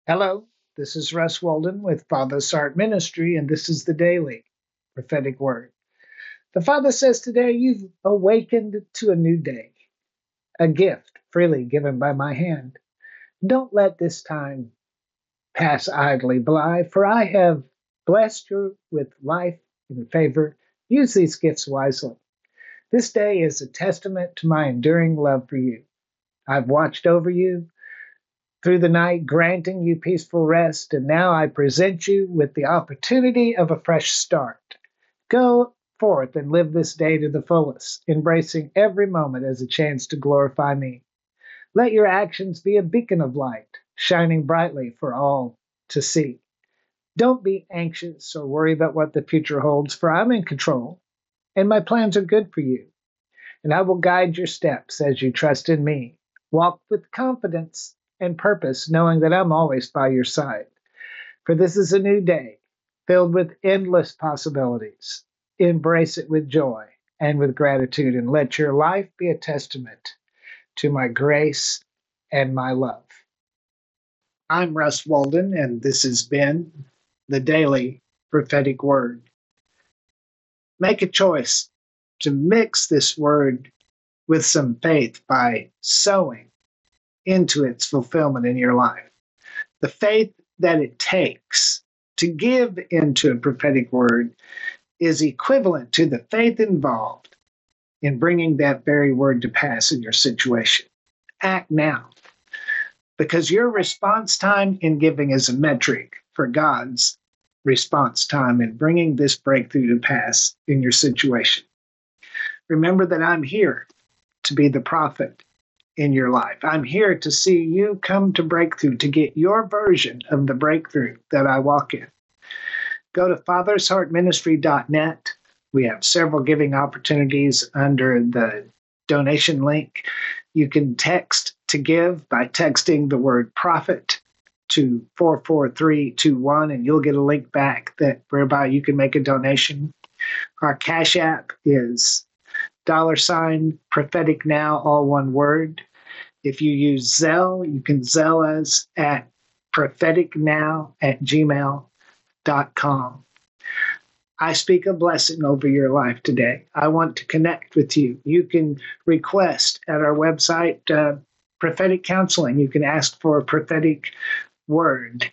Hello, this is Russ Walden with Father's Heart Ministry, and this is the Daily Prophetic Word. The Father says today, you've awakened to a new day, a gift freely given by my hand. Don't let this time pass idly by, for I have blessed you with life and favor. Use these gifts wisely. This day is a testament to my enduring love for you. I've watched over you through the night, granting you peaceful rest, and now I present you with the opportunity of a fresh start. Go forth and live this day to the fullest, embracing every moment as a chance to glorify me. Let your actions be a beacon of light, shining brightly for all to see. Don't be anxious or worry about what the future holds, for I'm in control, and my plans are good for you. And I will guide your steps as you trust in me. Walk with confidence and purpose, knowing that I'm always by your side. For this is a new day filled with endless possibilities. Embrace it with joy and with gratitude, and let your life be a testament to my grace and my love. I'm Russ Walden, and this has been the Daily Prophetic Word. Make a choice to mix this word with some faith by sowing into its fulfillment in your life. The faith that it takes to give into a prophetic word is equivalent to the faith involved in bringing that very word to pass in your situation. Act now, because your response time in giving is a metric for God's response time in bringing this breakthrough to pass in your situation. Remember that I'm here to be the prophet in your life. I'm here to see you come to breakthrough, to get your version of the breakthrough that I walk in. Go to fathersheartministry.net. We have several giving opportunities under the donation link. You can text to give by texting the word prophet to 44321, and you'll get a link back whereby you can make a donation. Our Cash App is $prophetic now, all one word. If you use Zelle, you can Zelle us at propheticnow@gmail.com. I speak a blessing over your life today. I want to connect with you. You can request at our website prophetic counseling. You can ask for a prophetic word.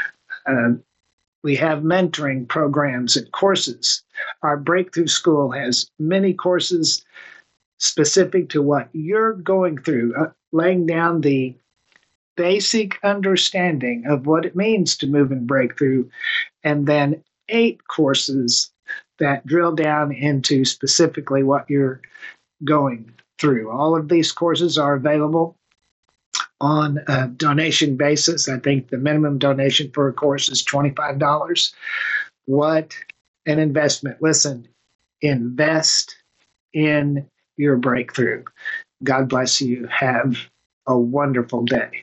We have mentoring programs and courses. Our Breakthrough School has many courses specific to what you're going through, laying down the basic understanding of what it means to move in breakthrough, and then 8 courses that drill down into specifically what you're going through. All of these courses are available on a donation basis. I think the minimum donation for a course is $25. What an investment. Listen, invest in your breakthrough. God bless you. Have a wonderful day.